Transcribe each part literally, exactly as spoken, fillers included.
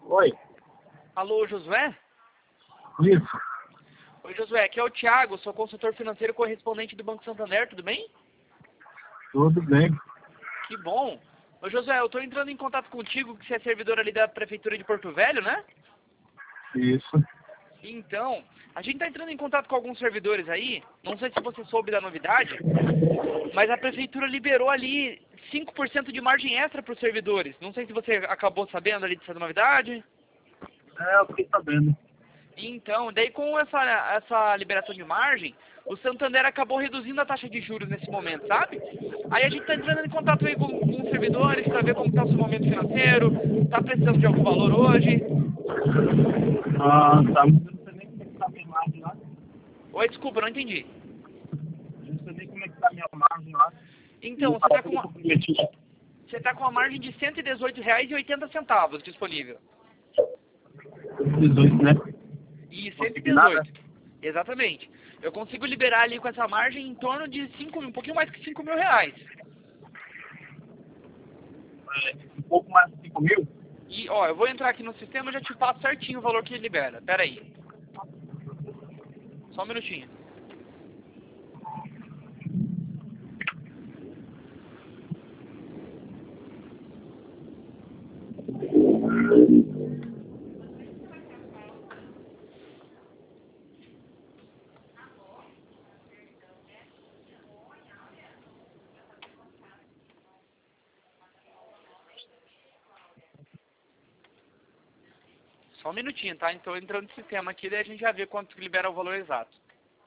Oi, Alô, Josué? isso, Oi, Josué, aqui é o Thiago, sou consultor financeiro correspondente do Banco Santander, tudo bem? tudo bem. Que bom. Ô, Josué, eu estou entrando em contato contigo, que você é servidor ali da Prefeitura de Porto Velho, né? Isso. Então, a gente está entrando em contato com alguns servidores aí, não sei se você soube da novidade, mas a Prefeitura liberou ali cinco por cento de margem extra para os servidores. Não sei se você acabou sabendo ali dessa novidade. É, eu fiquei sabendo. Então, daí com essa, essa liberação de margem, o Santander acabou reduzindo a taxa de juros nesse momento, sabe? Aí a gente está entrando em contato aí com, com os servidores para ver como está o seu momento financeiro, está precisando de algum valor hoje. Ah, tá, mas eu não sei nem como é que tá a minha margem lá. Oi, desculpa, não entendi. Eu não sei nem como é que tá a minha margem lá. Então, Vou você falar está com tudo uma, que eu prometi. você tá com uma margem de cento e dezoito reais e oitenta centavos disponível. dezoito, né? E Não consegui nada. cento e dezoito. Exatamente. Eu consigo liberar ali com essa margem em torno de cinco mil, um pouquinho mais que cinco mil reais. É, um pouco mais de cinco mil. E, ó, eu vou entrar aqui no sistema e já te passo certinho o valor que ele libera. Pera aí. Só um minutinho. Só um minutinho, tá? Então entrando no sistema aqui, daí a gente já vê quanto que libera o valor exato.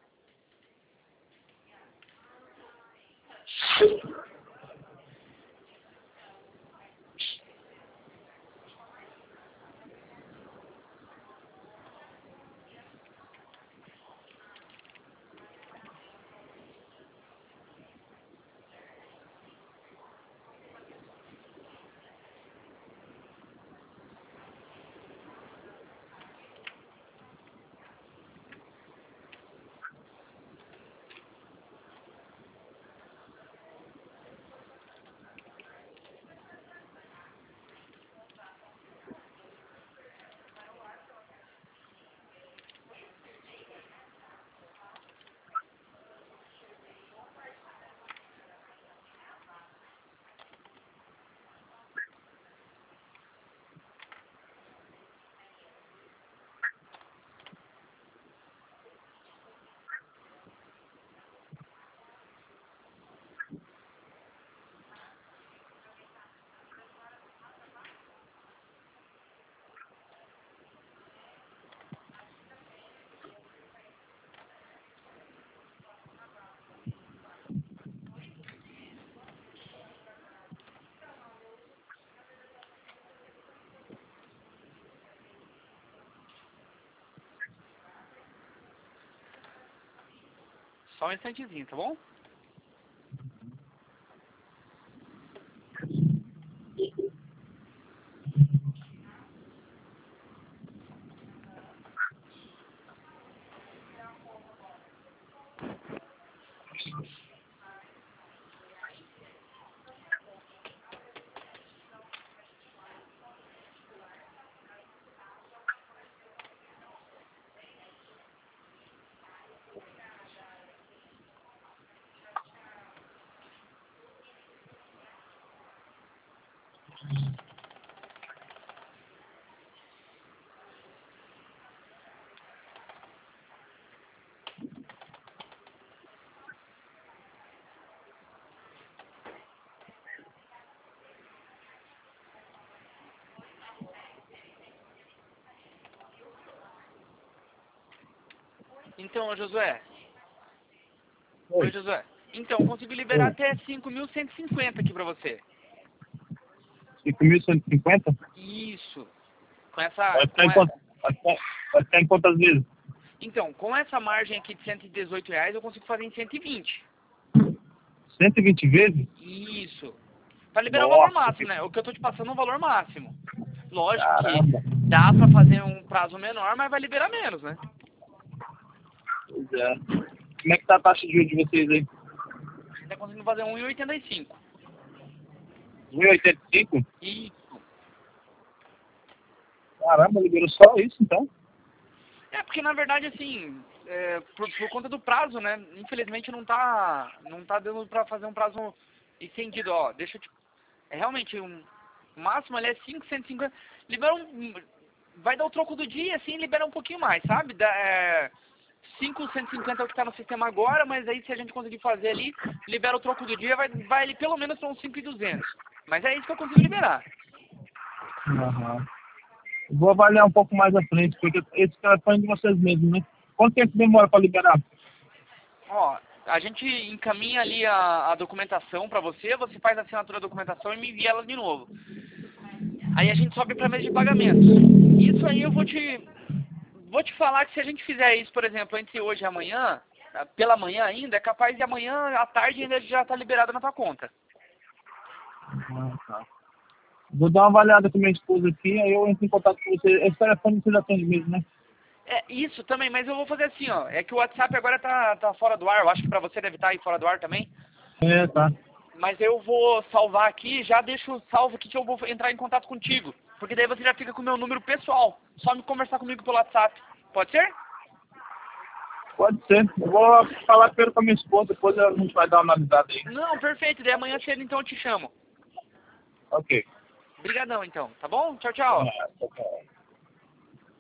Só um instantezinho, tá bom? Então, ô Josué. Oi, Oi. Josué. Então, eu consigo liberar Oi. até cinco mil cento e cinquenta aqui pra você. cinco mil cento e cinquenta? Isso. Com essa... Vai ficar Com em a... quantas, vai ficar, vai ficar em quantas vezes? Então, com essa margem aqui de cento e dezoito reais, eu consigo fazer em cento e vinte. cento e vinte vezes? Isso. Pra liberar o valor Nossa, que máximo, né? O que eu tô te passando é um valor máximo. Lógico que caramba. dá pra fazer um prazo menor, mas vai liberar menos, né? Pois é. Como é que tá a taxa de juros de vocês aí? A gente tá conseguindo fazer um vírgula oitenta e cinco. um vírgula oitenta e cinco? Isso. Caramba, liberou só isso, então? É, porque na verdade, assim, é, por, por conta do prazo, né? Infelizmente não tá, não tá dando pra fazer um prazo estendido, ó. Deixa eu te... É realmente, um, o máximo ali é cinco, cento e cinquenta. Libera um... Vai dar o troco do dia, assim, libera um pouquinho mais, sabe? Da, é, cinco, cento e cinquenta é o que tá no sistema agora, mas aí se a gente conseguir fazer ali, libera o troco do dia, vai, vai ali pelo menos pra uns cinco e duzentos. Mas é isso que eu consigo liberar. Aham. Vou avaliar um pouco mais à frente, porque esse telefone é de vocês mesmos, né? Quanto tempo demora para liberar? Ó, a gente encaminha ali a, a documentação pra você, você faz a assinatura da documentação e me envia ela de novo. Aí a gente sobe pra mesa de pagamentos. Isso aí eu vou te vou te falar que se a gente fizer isso, por exemplo, entre hoje e amanhã, pela manhã ainda, é capaz de amanhã à tarde ainda já tá liberado na tua conta. Ah, tá. Vou dar uma avaliada com minha esposa aqui, aí eu entro em contato com você. Esse telefone você já atende mesmo, né? É, isso também, mas eu vou fazer assim, ó. É que o WhatsApp agora tá, tá fora do ar, eu acho que pra você deve estar aí fora do ar também. É, tá. Mas eu vou salvar aqui, já deixo salvo aqui que eu vou entrar em contato contigo. Porque daí você já fica com o meu número pessoal. Só me conversar comigo pelo WhatsApp. Pode ser? Pode ser. Eu vou falar primeiro com a minha esposa, depois a gente vai dar uma analisada aí. Não, perfeito. Daí amanhã cedo então eu te chamo. Ok. Obrigadão então, tá bom? Tchau, tchau. Ah, tá bom.